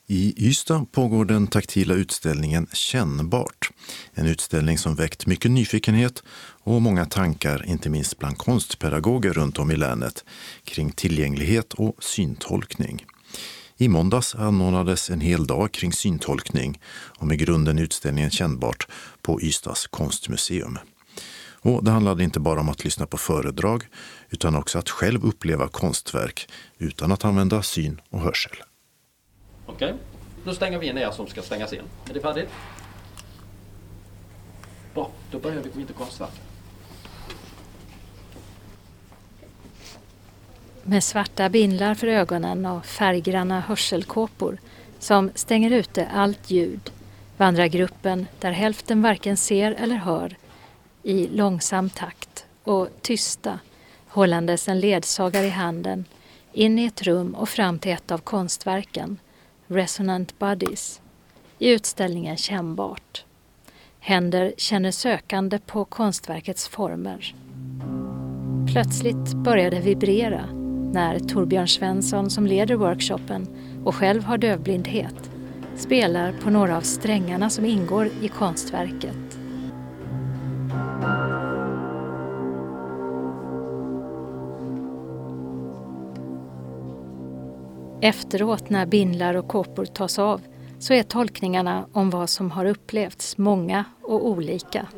I Ystad pågår den taktila utställningen Kännbart. En utställning som väckt mycket nyfikenhet och många tankar, inte minst bland konstpedagoger runt om i länet, kring tillgänglighet och syntolkning. I måndags anordnades en hel dag kring syntolkning och med grunden utställningen Kännbart på Ystads konstmuseum. Och det handlade inte bara om att lyssna på föredrag utan också att själv uppleva konstverk utan att använda syn och hörsel. Okej, nu stänger vi in er som ska stängas in. Är det färdigt? Bra, då börjar vi gå in till konstverk. Med svarta bindlar för ögonen och färggranna hörselkåpor som stänger ute allt ljud vandrar gruppen, där hälften varken ser eller hör, i långsam takt och tysta, hållandes en ledsagare i handen, in i ett rum och fram till ett av konstverken, Resonant Bodies, i utställningen Kännbart. Händer känner sökande på konstverkets former. Plötsligt börjar det vibrera när Torbjörn Svensson, som leder workshopen och själv har dövblindhet, spelar på några av strängarna som ingår i konstverket. Efteråt, när bindlar och kåpor tas av, så är tolkningarna om vad som har upplevts många och olika.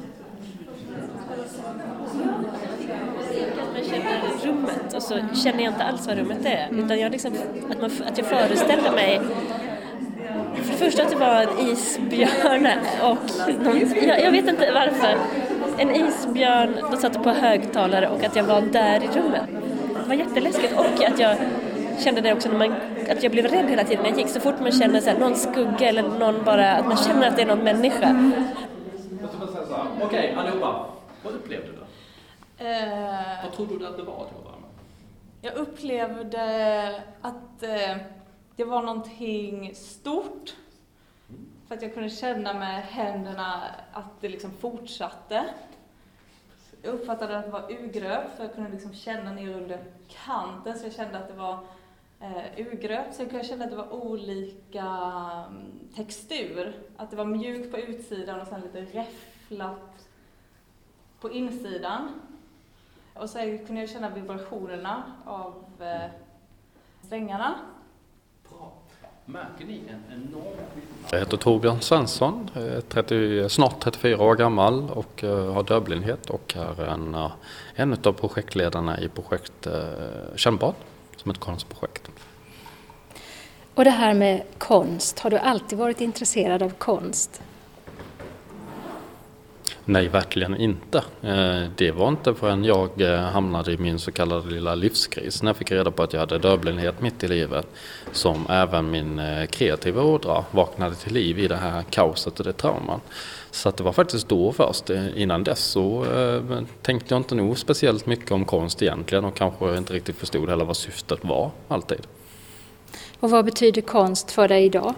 Man känner rummet och så känner jag inte alls vad rummet är. Utan jag att jag föreställer mig för det första att det var en isbjörn och jag vet inte varför. En isbjörn, de satt på högtalare och att jag var där i rummet. Det var jätteläskigt och att jag kände det också att jag blev rädd hela tiden när jag gick. Så fort man känner så här, någon skugga eller någon bara, att man känner att det är någon människa. Okej, allihopa. Vad upplevde du? Vad trodde du att det var? Jag upplevde att det var någonting stort. För att jag kunde känna med händerna att det liksom fortsatte. Jag uppfattade att det var urgröpt, för jag kunde liksom känna ner under kanten, så jag kände att det var urgröpt. Så jag kunde känna att det var olika textur. Att det var mjukt på utsidan och sen lite räfflat på insidan. Och så kunde jag känna vibrationerna av strängarna. Bra. Märker ni en enorm skillnad? Jag heter Torbjörn Svensson, snart 34 år gammal och har dövblindhet och är en av projektledarna i projekt Kännbart, som ett konstprojekt. Och det här med konst, har du alltid varit intresserad av konst? Nej, verkligen inte. Det var inte förrän jag hamnade i min så kallade lilla livskris, när jag fick reda på att jag hade dövblindhet mitt i livet, som även min kreativa ådra vaknade till liv i det här kaoset och det trauman. Så att det var faktiskt då först. Innan dess så tänkte jag inte nog speciellt mycket om konst egentligen och kanske inte riktigt förstod heller vad syftet var alltid. Och vad betyder konst för dig idag?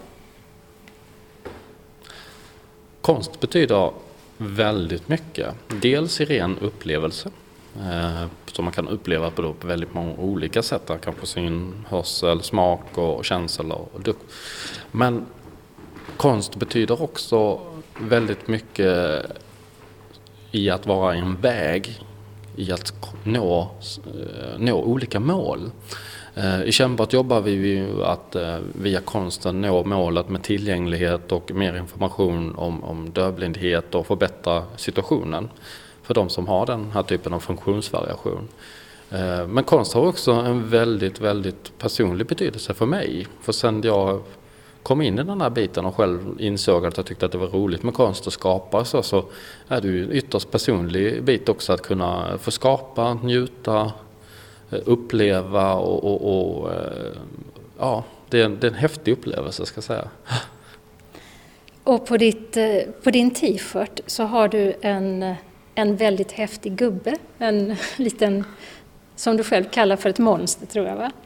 Konst betyder väldigt mycket. Dels i ren upplevelse, som man kan uppleva på väldigt många olika sätt. Kanske syn, hörsel, smak och känsel och lukt. Men konst betyder också väldigt mycket i att vara en väg i att nå olika mål. I Kännbart jobbar vi ju att via konsten nå målet med tillgänglighet och mer information om dövblindhet och förbättra situationen för de som har den här typen av funktionsvariation. Men konst har också en väldigt, väldigt personlig betydelse för mig. För sen jag kom in i den här biten och själv insåg att jag tyckte att det var roligt med konst att skapa, så är det ju ytterst personlig bit också att kunna få skapa, njuta, uppleva och det är en häftig upplevelse, ska jag säga. Och på din t-shirt så har du en väldigt häftig gubbe, en liten, som du själv kallar för ett monster, tror jag, va?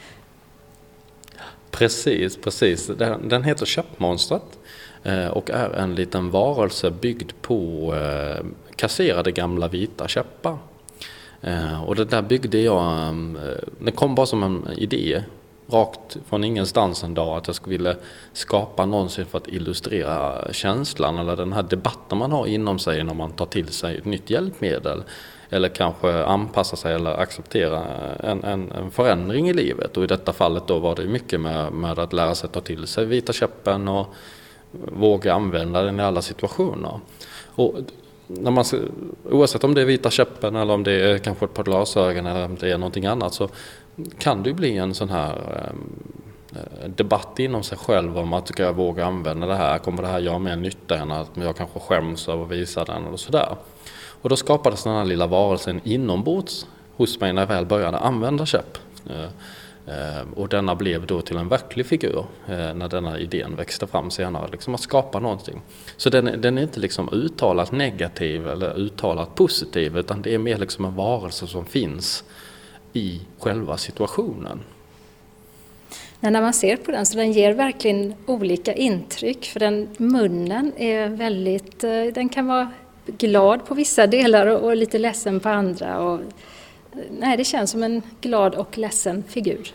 Precis. Den heter Käppmonstret och är en liten varelse byggd på kasserade gamla vita käppar. Och det där byggde jag, det kom bara som en idé rakt från ingenstans en dag att jag skulle vilja skapa någonsin för att illustrera känslan eller den här debatten man har inom sig när man tar till sig ett nytt hjälpmedel. Eller kanske anpassa sig eller acceptera en förändring i livet. Och i detta fallet då var det mycket med att lära sig ta till sig vita käppen och våga använda den i alla situationer. Och när man, oavsett om det är vita käppen eller om det är kanske ett par glasögon eller om det är någonting annat, så kan det bli en sån här debatt inom sig själv om att ska jag våga använda det här, kommer det här göra mer nytta än att jag kanske skäms över att visa den eller sådär. Och då skapades den här lilla varelsen inombords hos mig när jag väl började använda käpp. Och denna blev då till en verklig figur när denna idén växte fram senare, liksom att skapa någonting. Så den är inte liksom uttalat negativ eller uttalat positiv, utan det är mer liksom en varelse som finns i själva situationen. Men när man ser på den så den ger verkligen olika intryck, för munnen är väldigt, den kan vara glad på vissa delar och lite ledsen på andra. Och, nej, det känns som en glad och ledsen figur.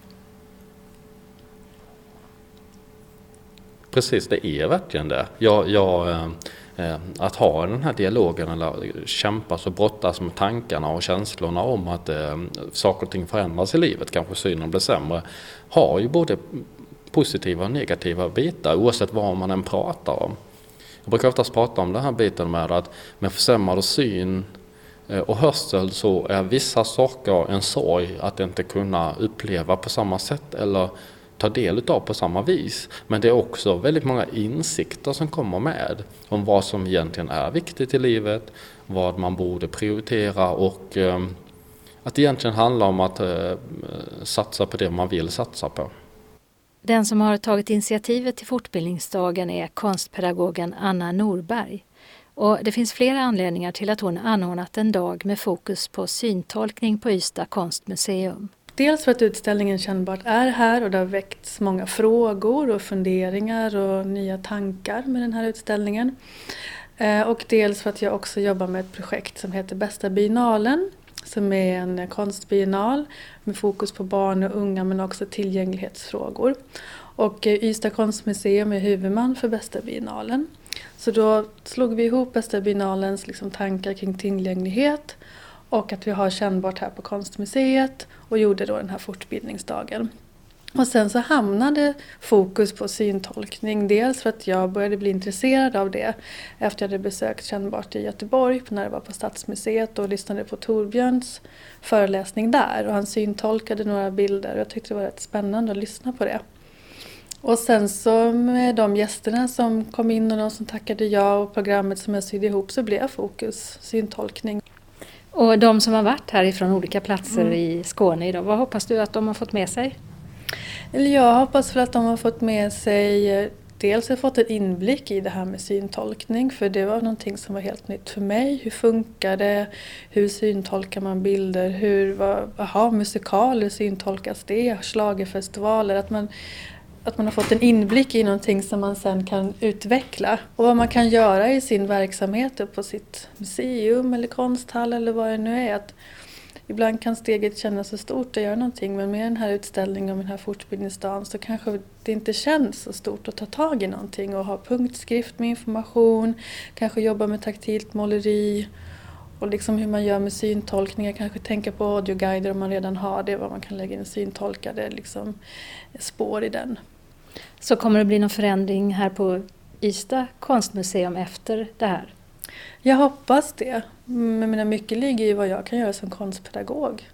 Precis, det är verkligen det. Att ha den här dialogen eller kämpas och brottas med tankarna och känslorna om att saker och ting förändras i livet, kanske synen blir sämre, har ju både positiva och negativa bitar oavsett vad man än pratar om. Jag brukar oftast prata om den här biten med att med försämrad syn och hörsel så är vissa saker en sorg att inte kunna uppleva på samma sätt eller ta del av på samma vis. Men det är också väldigt många insikter som kommer med om vad som egentligen är viktigt i livet, vad man borde prioritera och att det egentligen handlar om att satsa på det man vill satsa på. Den som har tagit initiativet till fortbildningsdagen är konstpedagogen Anna Norberg. Och det finns flera anledningar till att hon anordnat en dag med fokus på syntolkning på Ystad konstmuseum. Dels för att utställningen kännbart är här och det har väckts många frågor och funderingar och nya tankar med den här utställningen. Och dels för att jag också jobbar med ett projekt som heter Bästa biennalen, som är en konstbiennal med fokus på barn och unga men också tillgänglighetsfrågor. Och Ystad konstmuseum är huvudman för Bästa biennalen. Så då slog vi ihop Bästa biennalens tankar kring tillgänglighet och att vi har kännbart här på konstmuseet och gjorde då den här fortbildningsdagen. Och sen så hamnade fokus på syntolkning, dels för att jag började bli intresserad av det efter jag hade besökt kännbart i Göteborg när det var på Stadsmuseet och lyssnade på Torbjörns föreläsning där. Och han syntolkade några bilder och jag tyckte det var rätt spännande att lyssna på det. Och sen så med de gästerna som kom in och de som tackade ja och programmet som jag sydde ihop så blev fokus syntolkning. Och de som har varit härifrån olika platser i Skåne idag, vad hoppas du att de har fått med sig? Jag hoppas för att de har fått med sig, dels har fått en inblick i det här med syntolkning, för det var någonting som var helt nytt för mig. Hur funkar det? Hur syntolkar man bilder? Musikaler syntolkas det? Schlagerfestivaler? Att man har fått en inblick i någonting som man sen kan utveckla. Och vad man kan göra i sin verksamhet på sitt museum eller konsthall eller vad det nu är. Att ibland kan steget kännas så stort att göra någonting, men med den här utställningen och den här fortbildningsdagen så kanske det inte känns så stort att ta tag i någonting och ha punktskrift med information, kanske jobba med taktilt måleri och hur man gör med syntolkningar, kanske tänka på audioguider om man redan har det, vad man kan lägga in syntolkade spår i den. Så kommer det bli någon förändring här på Ystad konstmuseum efter det här? Jag hoppas det. Men mycket ligger i vad jag kan göra som konstpedagog.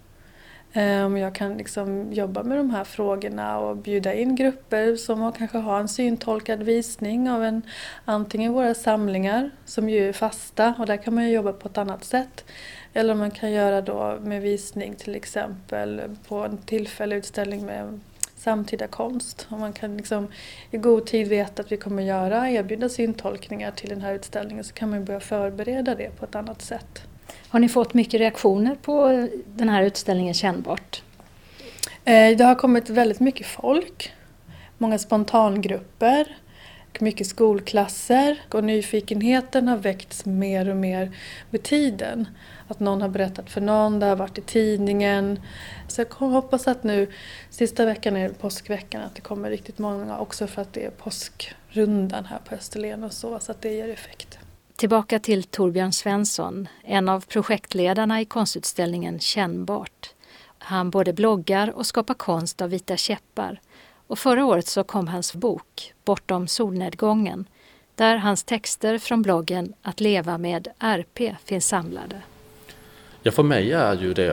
Om jag kan jobba med de här frågorna och bjuda in grupper som kanske har en syntolkad visning av antingen våra samlingar som ju är fasta och där kan man ju jobba på ett annat sätt. Eller om man kan göra då med visning till exempel på en tillfällig utställning med samtida konst. Och man kan i god tid veta att vi kommer erbjuda syntolkningar till den här utställningen, så kan man börja förbereda det på ett annat sätt. Har ni fått mycket reaktioner på den här utställningen kännbart? Det har kommit väldigt mycket folk, många spontangrupper. mycket skolklasser och nyfikenheten har väckts mer och mer med tiden. Att någon har berättat för någon, det har varit i tidningen. Så jag hoppas att nu, sista veckan är påskveckan, att det kommer riktigt många också för att det är påskrundan här på Österlen och så att det ger effekt. Tillbaka till Torbjörn Svensson, en av projektledarna i konstutställningen Kännbart. Han både bloggar och skapar konst av vita käppar. Och förra året så kom hans bok Bortom solnedgången, där hans texter från bloggen Att leva med RP finns samlade. Ja, för mig är ju det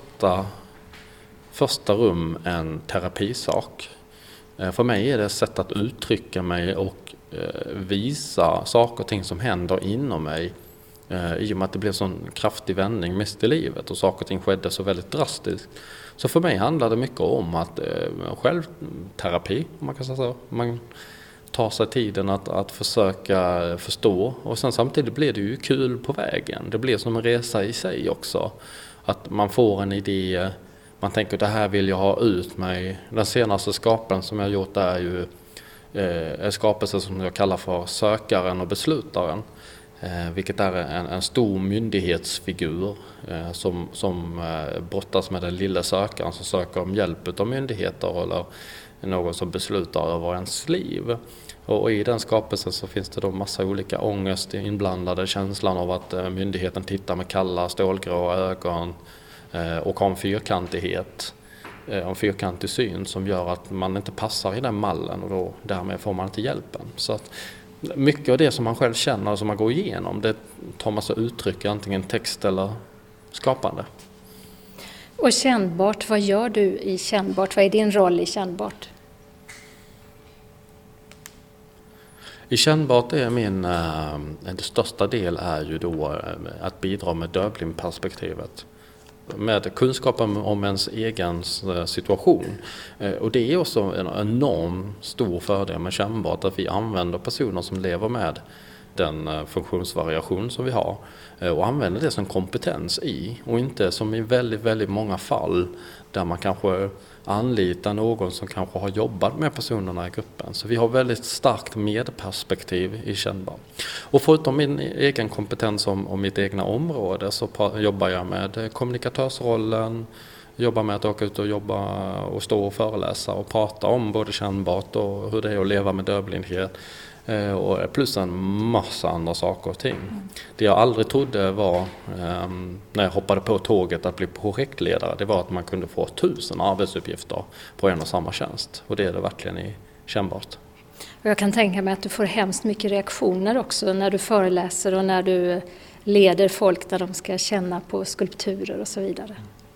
första rum en terapisak. För mig är det ett sätt att uttrycka mig och visa saker och ting som händer inom mig. I och med att det blev sån kraftig vändning mest i livet och saker och ting skedde så väldigt drastiskt. Så för mig handlar det mycket om att självterapi, om man kan säga så. Man tar sig tiden att försöka förstå, och sen samtidigt blir det ju kul på vägen. Det blir som en resa i sig också. Att man får en idé, man tänker att det här vill jag ha ut mig. Den senaste skapelsen som jag har gjort är ju en skapelse som jag kallar för sökaren och beslutaren. Vilket är en stor myndighetsfigur som brottas med den lilla sökaren som söker om hjälp av myndigheter eller någon som beslutar över ens liv. Och i den skapelsen så finns det då massa olika ångest inblandade, känslan av att myndigheten tittar med kalla stålgrå ögon och har en fyrkantighet, en fyrkantig syn som gör att man inte passar i den mallen, och då därmed får man inte hjälpen. Så att mycket av det som man själv känner och som man går igenom, det tar man så uttryck antingen text eller skapande. Och Kännbart, vad gör du i Kännbart? Vad är din roll i Kännbart? I Kännbart är det största del är ju då att bidra med dövblindperspektivet. Med kunskapen om ens egen situation. Och det är också en enorm stor fördel med Kännbart att vi använder personer som lever med den funktionsvariation som vi har och använder det som kompetens i, och inte som i väldigt, väldigt många fall där man kanske anlitar någon som kanske har jobbat med personerna i gruppen. Så vi har väldigt starkt medperspektiv i Kännbart. Och förutom min egen kompetens om mitt egna område så jobbar jag med kommunikatörsrollen, jobbar med att åka ut och jobba och stå och föreläsa och prata om både Kännbart och hur det är att leva med dövblindhet. Och plus en massa andra saker och ting. Det jag aldrig trodde var, när jag hoppade på tåget att bli projektledare, det var att man kunde få 1000 arbetsuppgifter på en och samma tjänst. Och det är det verkligen i Kännbart. Och jag kan tänka mig att du får hemskt mycket reaktioner också när du föreläser och när du leder folk där de ska känna på skulpturer och så vidare.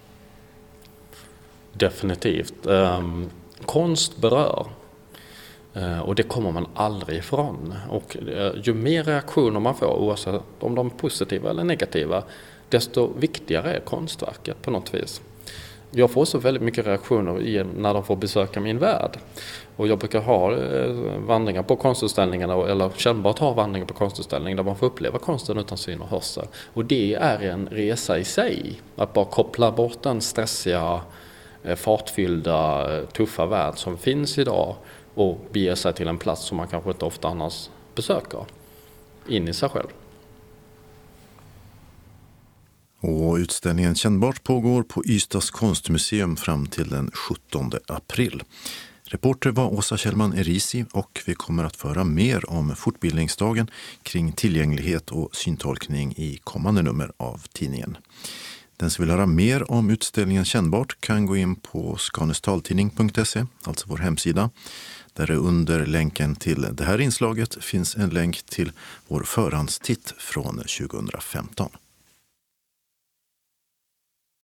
Definitivt. Konst berör. Och det kommer man aldrig ifrån. Och ju mer reaktioner man får, oavsett om de är positiva eller negativa, desto viktigare är konstverket på något vis. Jag får så väldigt mycket reaktioner när de får besöka min värld. Och jag brukar ha vandringar på konstutställningarna, eller Kännbart har vandringar på konstutställningar där man får uppleva konsten utan syn och hörsel. Och det är en resa i sig. Att bara koppla bort den stressiga, fartfyllda, tuffa värld som finns idag och bege sig till en plats som man kanske inte ofta annars besöker, in i sig själv. Och utställningen Kännbart pågår på Ystads konstmuseum fram till den 17 april. Reporter var Åsa Kjellman Erisi, och vi kommer att föra mer om fortbildningsdagen kring tillgänglighet och syntolkning i kommande nummer av tidningen. Den som vill höra mer om utställningen Kännbart kan gå in på skanestaltidning.se, alltså vår hemsida. Där det under länken till det här inslaget finns en länk till vår förhandstitt från 2015.